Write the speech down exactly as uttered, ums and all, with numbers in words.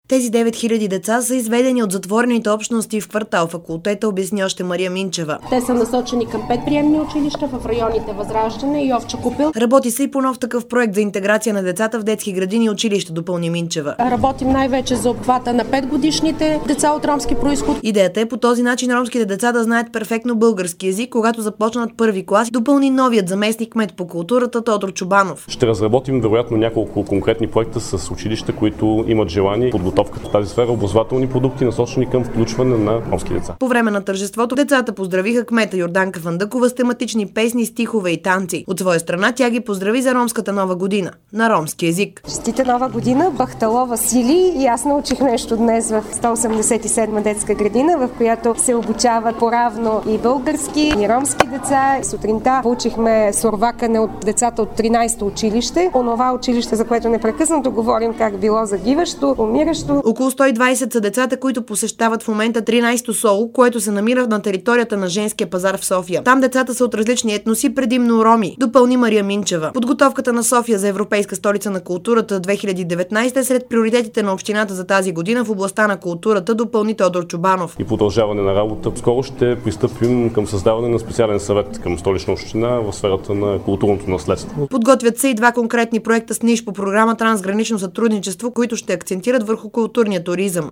Тези девет хиляди деца са изведени от затворените общности в квартал Факултета, обясни още Мария Минчева. Те са насочени към пет приемни училища в районите Възраждане и Овча купел. Работи се и по нов такъв проект за интеграция на децата в детски градини и училища, допълни Минчева. Работим най-вече за обхвата на петгодишните деца от ромски произход. Идеята е по този начин ромските деца да знаят перфектно български език, когато започнат първи клас, допълни новият заместник кмет по културата Тодор Чубанов. Ще разработим вероятно няколко конкретни проекта с училища, които имат желание подготовката в тази сфера, образователни продукти, насочени към включване на ромски деца. По време на тържеството децата поздравиха кмета Йорданка Фандъкова с тематични песни, стихове и танци. От своя страна тя ги поздрави за ромската нова година на ромски език. Честита нова година, Бахтало Васили, и аз научих нещо днес в сто осемдесет и седма детска градина, в която се обучават поравно и български, и ромски деца. Сутринта получихме сурвакане от децата от тринайсето училище. Онова училище, за което непрекъснато говорим как било загиващо, умиращо. Около сто и двайсет са децата, които посещават в момента тринайсето СОУ, което се намира на територията на Женския пазар в София. Там децата са от различни етноси, предимно роми, допълни Мария Минчева. Подготовката на София за Европейска столица на културата две хиляди и деветнайсета е сред приоритетите на общината за тази година в областта на културата, допълни Тодор Чубанов. И продължаване на работа. Скоро ще пристъпим към създаване на специален съвет към Столична община в сферата на културното наследство. Подготвят се и два конкретни проекта с ниш по програма Трансгранично сътрудничество, които ще акцентират върху културния туризъм.